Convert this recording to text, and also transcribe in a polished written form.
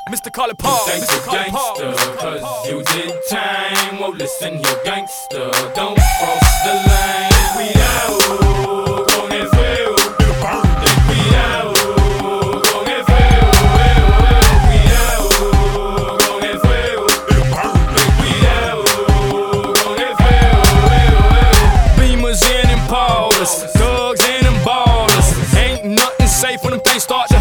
Mr. Collar Paul. Think you gangster, cause you did time. Well, listen here, gangster, don't cross the line. We out, con el feo. Cuidado, con el feo. Cuidado, con el feo. Cuidado, con el feo. Beamers and Impalas, thugs and them ballers. Ain't nothing safe when them things start